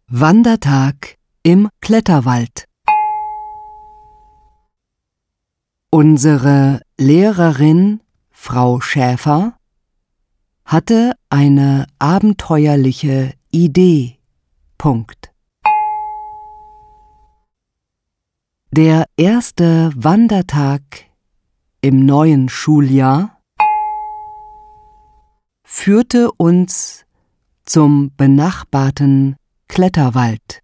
Wandertag im Kletterwald. Unsere Lehrerin, Frau Schäfer, hatte eine abenteuerliche Idee. Der erste Wandertag im neuen Schuljahr führte uns zum benachbarten Kletterwald.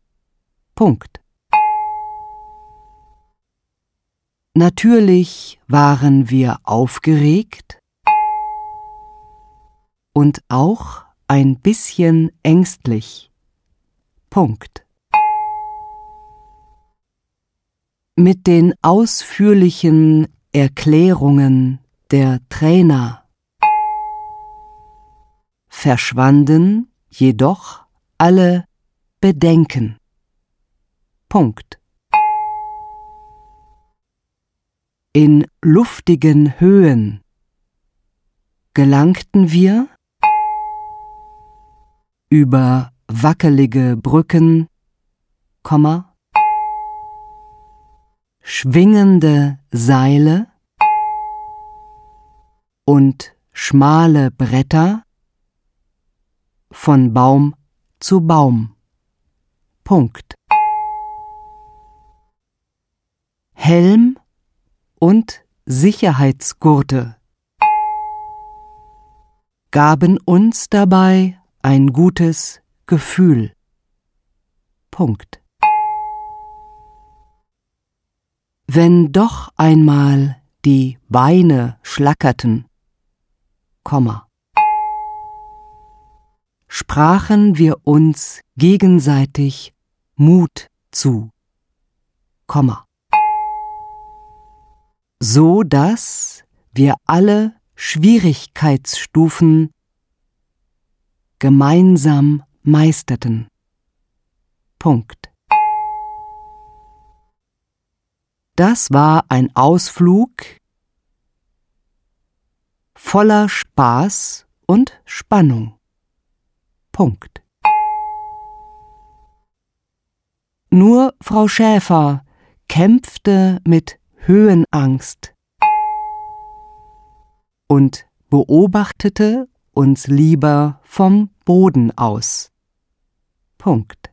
Natürlich waren wir aufgeregt und auch ein bisschen ängstlich. Mit den ausführlichen Erklärungen der Trainer verschwanden jedoch alle Bedenken. In luftigen Höhen gelangten wir über wackelige Brücken, schwingende Seile und schmale Bretter von Baum zu Baum. Helm und Sicherheitsgurte gaben uns dabei ein gutes Gefühl. Wenn doch einmal die Beine schlackerten, sprachen wir uns gegenseitig Mut zu, so dass wir alle Schwierigkeitsstufen gemeinsam meisterten. Das war ein Ausflug voller Spaß und Spannung. Nur Frau Schäfer kämpfte mit Höhenangst und beobachtete uns lieber vom Boden aus.